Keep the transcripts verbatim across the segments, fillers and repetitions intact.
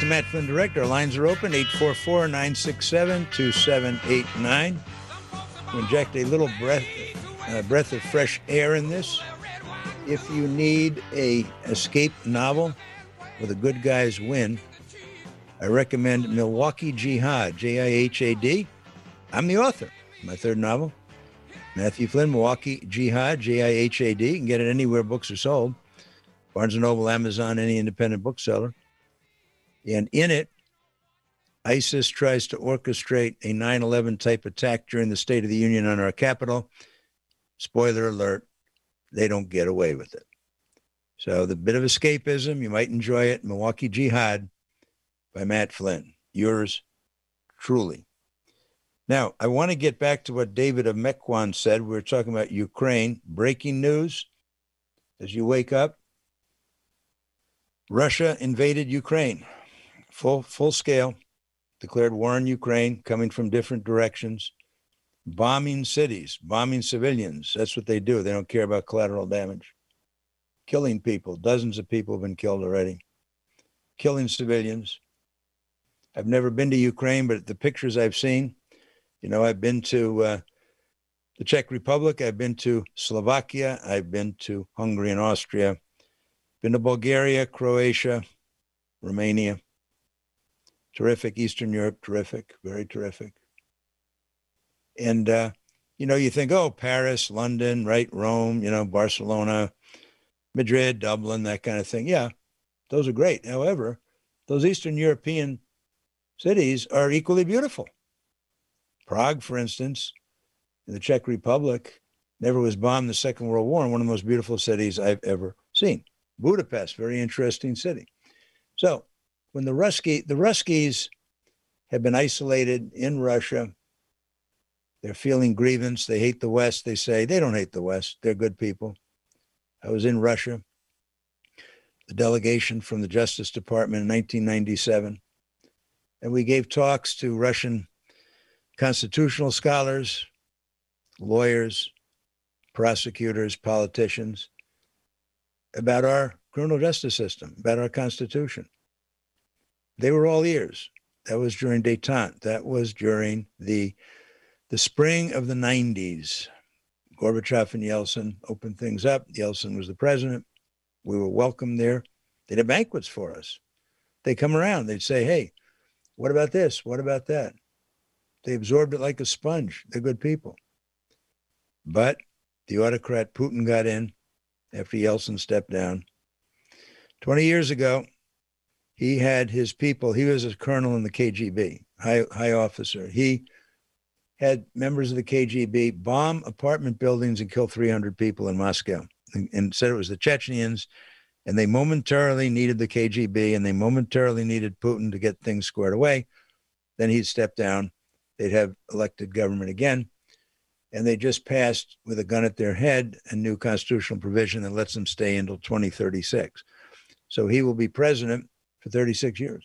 Matt Flynn Direct. Our lines are open, eight four four, nine six seven, two seven eight nine. We inject a little breath, uh, breath of fresh air in this. If you need a escape novel with a good guy's win, I recommend Milwaukee Jihad, J I H A D. I'm the author. My third novel, Matthew Flynn, Milwaukee Jihad, J I H A D. You can get it anywhere books are sold. Barnes and Noble, Amazon, any independent bookseller. And in it, ISIS tries to orchestrate a nine eleven type attack during the State of the Union on our capital. Spoiler alert, they don't get away with it. So the bit of escapism, you might enjoy it. Milwaukee Jihad by Matt Flynn. Yours truly. Now, I want to get back to what David of Mequon said. We were talking about Ukraine. Breaking news as you wake up. Russia invaded Ukraine. Full, full scale. Declared war on Ukraine, coming from different directions. Bombing cities, bombing civilians. That's what they do. They don't care about collateral damage. Killing people. Dozens of people have been killed already. Killing civilians. I've never been to Ukraine, but the pictures I've seen, you know, I've been to uh, the Czech Republic. I've been to Slovakia. I've been to Hungary and Austria. Been to Bulgaria, Croatia, Romania. Terrific. Eastern Europe, terrific. Very terrific. And, uh, you know, you think, oh, Paris, London, right, Rome, you know, Barcelona, Madrid, Dublin, that kind of thing. Yeah, those are great. However, those Eastern European cities are equally beautiful. Prague, for instance, in the Czech Republic, never was bombed in the Second World War, and one of the most beautiful cities I've ever seen. Budapest, very interesting city. So when the Ruski, the Ruskies have been isolated in Russia, they're feeling grievance. They hate the West. They say they don't hate the West. They're good people. I was in Russia, the delegation from the Justice Department in nineteen ninety-seven, and we gave talks to Russian constitutional scholars, lawyers, prosecutors, politicians about our criminal justice system, about our Constitution. They were all ears. That was during détente. That was during the the spring of the nineties. Gorbachev and Yeltsin opened things up. Yeltsin was the president. We were welcome there. They'd have banquets for us. They'd come around. They'd say, hey, what about this? What about that? They absorbed it like a sponge. They're good people. But the autocrat Putin got in after Yeltsin stepped down. twenty years ago, he had his people. He was a colonel in the K G B, high, high officer. He had members of the K G B bomb apartment buildings and kill three hundred people in Moscow, and, and said it was the Chechens, and they momentarily needed the K G B, and they momentarily needed Putin to get things squared away. Then he'd step down. They'd have elected government again, and they just passed, with a gun at their head, a new constitutional provision that lets them stay until twenty thirty-six. So he will be president for thirty-six years.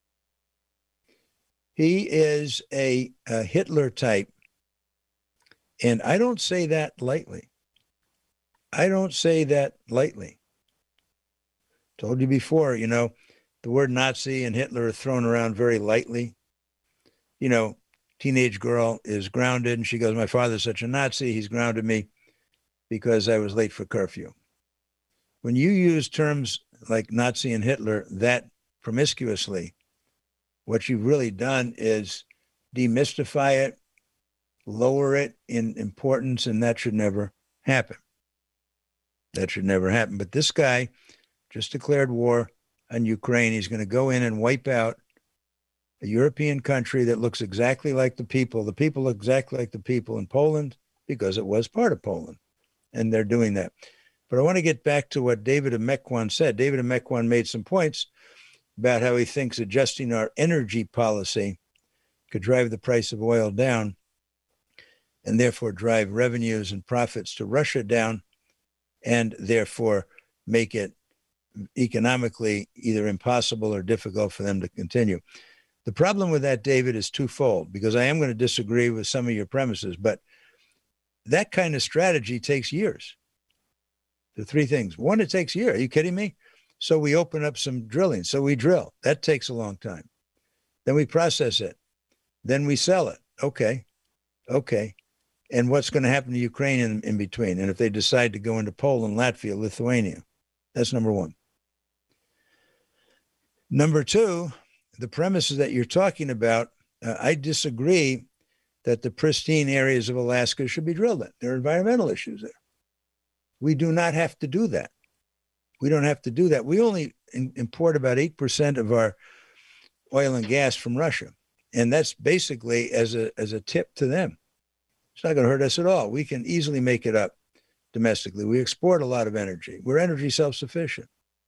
He is a, a Hitler type, and I don't say that lightly. I don't say that lightly. Told you before, you know, the word Nazi and Hitler are thrown around very lightly. You know, teenage girl is grounded, and she goes, my father's such a Nazi, he's grounded me because I was late for curfew. When you use terms like Nazi and Hitler that promiscuously, what you've really done is demystify it, lower it in importance, and that should never happen. That should never happen. But this guy just declared war on Ukraine. He's going to go in and wipe out a European country that looks exactly like the people. The people look exactly like the people in Poland because it was part of Poland, and they're doing that. But I want to get back to what David of Mequon said. David of Mequon made some points about how he thinks adjusting our energy policy could drive the price of oil down and therefore drive revenues and profits to Russia down and therefore make it economically either impossible or difficult for them to continue. The problem with that, David, is twofold, because I am going to disagree with some of your premises, but that kind of strategy takes years. There are three things. One, it takes a year. Are you kidding me? So we open up some drilling. So we drill. That takes a long time. Then we process it. Then we sell it. Okay. Okay. And what's going to happen to Ukraine in, in between? And if they decide to go into Poland, Latvia, Lithuania, that's number one. Number two, the premises that you're talking about, uh, I disagree that the pristine areas of Alaska should be drilled in. There are environmental issues there. We do not have to do that. We don't have to do that. We only in, import about eight percent of our oil and gas from Russia. And that's basically as a as a tip to them. It's not going to hurt us at all. We can easily make it up domestically. We export a lot of energy. We're energy self-sufficient.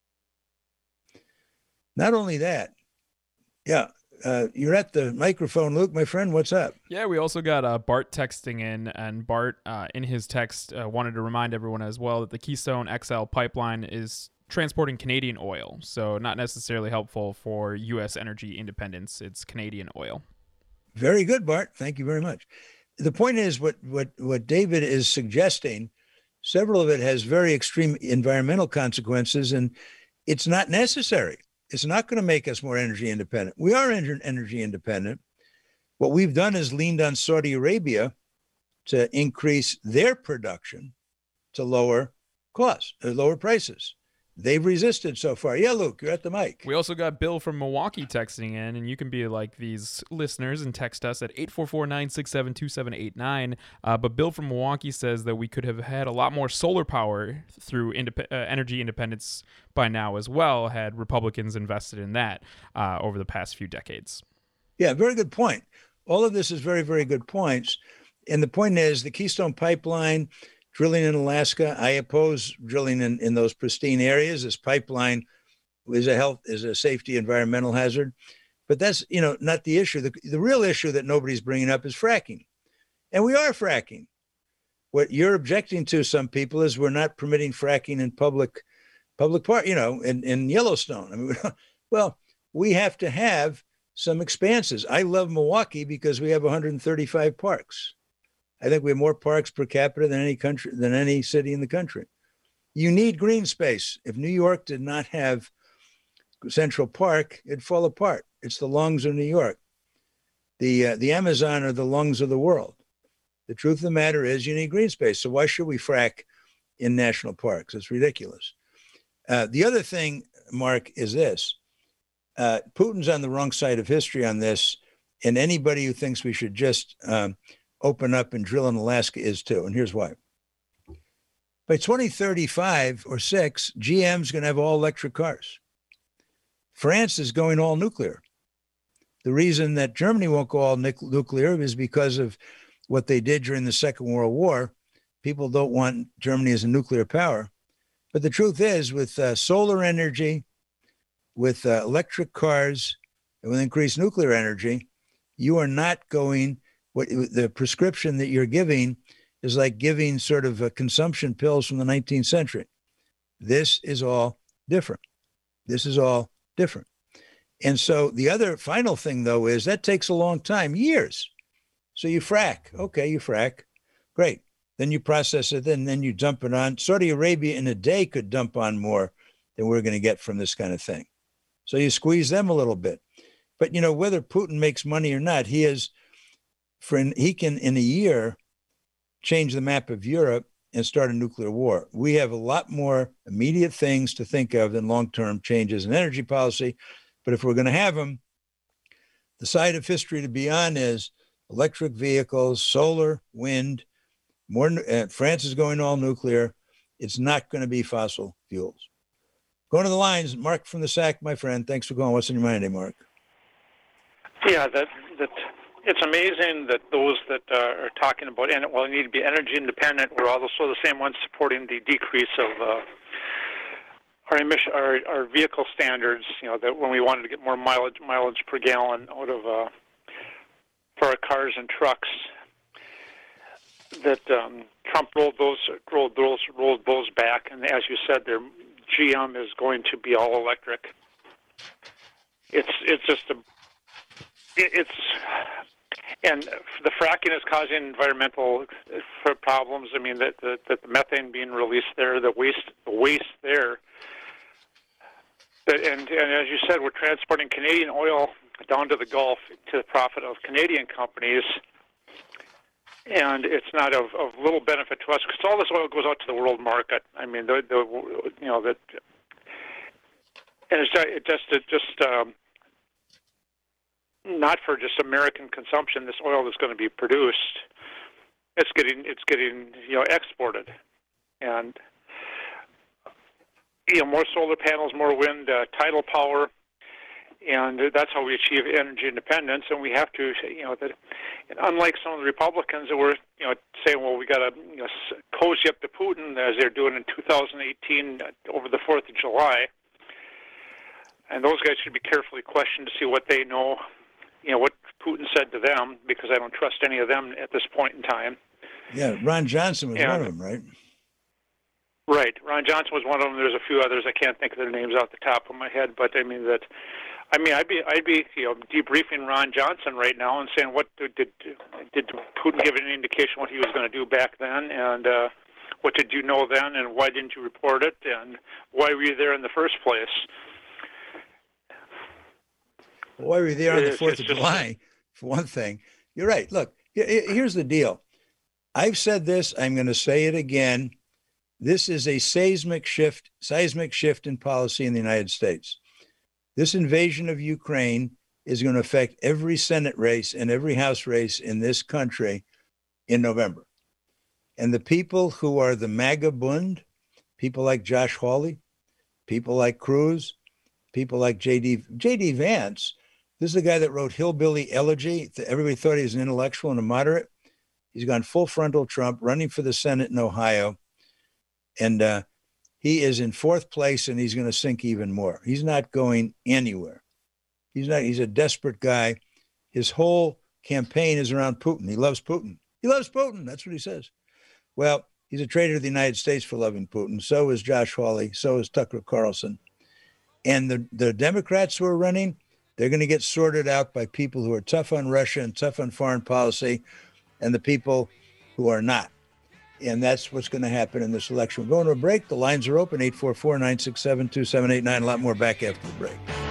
Not only that, yeah, uh, you're at the microphone, Luke, my friend. What's up? Yeah, we also got uh, Bart texting in, and Bart, uh, in his text, uh, wanted to remind everyone as well that the Keystone X L pipeline is transporting Canadian oil, so not necessarily helpful for U S energy independence. It's Canadian oil. Very good, Bart. Thank you very much. The point is, what what what David is suggesting, several of it has very extreme environmental consequences, and it's not necessary. It's not going to make us more energy independent. We are energy independent. What we've done is leaned on Saudi Arabia to increase their production to lower costs, or lower prices. They've resisted so far. Yeah, Luke, you're at the mic. We also got Bill from Milwaukee texting in, and you can be like these listeners and text us at eight four four, nine six seven, two seven eight nine. Uh, but Bill from Milwaukee says that we could have had a lot more solar power through indep- uh, energy independence by now as well, had Republicans invested in that uh, over the past few decades. Yeah, very good point. All of this is very, very good points. And the point is the Keystone Pipeline, drilling in Alaska, I oppose drilling in, in those pristine areas. This pipeline is a health, is a safety environmental hazard. But that's, you know, not the issue. The, the real issue that nobody's bringing up is fracking. And we are fracking. What you're objecting to, some people, is we're not permitting fracking in public, public park, you know, in, in Yellowstone. I mean, well, we have to have some expanses. I love Milwaukee because we have one hundred thirty-five parks. I think we have more parks per capita than any country, than any city in the country. You need green space. If New York did not have Central Park, it'd fall apart. It's the lungs of New York. The uh, the Amazon are the lungs of the world. The truth of the matter is you need green space. So why should we frack in national parks? It's ridiculous. Uh, the other thing, Mark, is this. Uh, Putin's on the wrong side of history on this, and anybody who thinks we should just um, open up and drill in Alaska is too. And here's why. By twenty thirty-five or six, G M's going to have all electric cars. France is going all nuclear. The reason that Germany won't go all nuclear is because of what they did during the Second World War. People don't want Germany as a nuclear power. But the truth is, with uh, solar energy, with uh, electric cars, and with increased nuclear energy, you are not going. What the prescription that you're giving is like giving sort of a consumption pills from the nineteenth century. This is all different. This is all different. And so the other final thing, though, is that takes a long time, years. So you frack. Okay, you frack. Great. Then you process it, and then you dump it on. Saudi Arabia in a day could dump on more than we're going to get from this kind of thing. So you squeeze them a little bit. But, you know, whether Putin makes money or not, he is... For an, he can, in a year, change the map of Europe and start a nuclear war. We have a lot more immediate things to think of than long-term changes in energy policy. But if we're going to have them, the side of history to be on is electric vehicles, solar, wind. More. Uh, France is going all nuclear. It's not going to be fossil fuels. Going to the lines, Mark from the S A C, my friend. Thanks for calling. What's in your mind today, Mark? Yeah, that that. It's amazing that those that uh, are talking about, well, we need to be energy independent, we're also the same ones supporting the decrease of uh, our emission, our, our vehicle standards. You know, that when we wanted to get more mileage mileage per gallon out of uh, for our cars and trucks, that um, Trump rolled those rolled those rolled those back, and as you said, their G M is going to be all electric. It's it's just a it's. And the fracking is causing environmental problems. I mean, that the, the methane being released there, the waste, the waste there. That, and, and as you said, we're transporting Canadian oil down to the Gulf to the profit of Canadian companies, and it's not of, of little benefit to us because all this oil goes out to the world market. I mean, the, the you know that, and it's it just it just um, not for just American consumption. This oil is going to be produced. It's getting it's getting you know exported, and you know more solar panels, more wind, uh, tidal power. And that's how we achieve energy independence. And we have to, you know, that unlike some of the Republicans that were, you know, saying, well, we got to you know, cozy up to Putin as they're doing in two thousand eighteen over the fourth of July. And those guys should be carefully questioned to see what they know, you know, what Putin said to them, because I don't trust any of them at this point in time. Yeah, Ron Johnson was and, one of them, right? Right. Ron Johnson was one of them. There's a few others. I can't think of their names off the top of my head, but I mean that. I mean, I'd be, I'd be, you know, debriefing Ron Johnson right now and saying, what did did, did Putin give any indication what he was going to do back then, and uh, what did you know then, and why didn't you report it, and why were you there in the first place? Why were you there on the It's- Fourth it's of just- July? For one thing, you're right. Look, he- he- here's the deal. I've said this. I'm going to say it again. This is a seismic shift, seismic shift in policy in the United States. This invasion of Ukraine is going to affect every Senate race and every House race in this country in November. And the people who are the MAGA Bund, people like Josh Hawley, people like Cruz, people like J D J D Vance, this is the guy that wrote Hillbilly Elegy. Everybody thought he was an intellectual and a moderate. He's gone full frontal Trump, running for the Senate in Ohio. And uh, he is in fourth place, and he's going to sink even more. He's not going anywhere. He's not. He's a desperate guy. His whole campaign is around Putin. He loves Putin. He loves Putin. That's what he says. Well, he's a traitor to the United States for loving Putin. So is Josh Hawley. So is Tucker Carlson. And the, the Democrats who are running, they're going to get sorted out by people who are tough on Russia and tough on foreign policy, and the people who are not. And that's what's going to happen in this election. We're going to a break. The lines are open, eight four four, nine six seven, two seven eight nine. A lot more back after the break.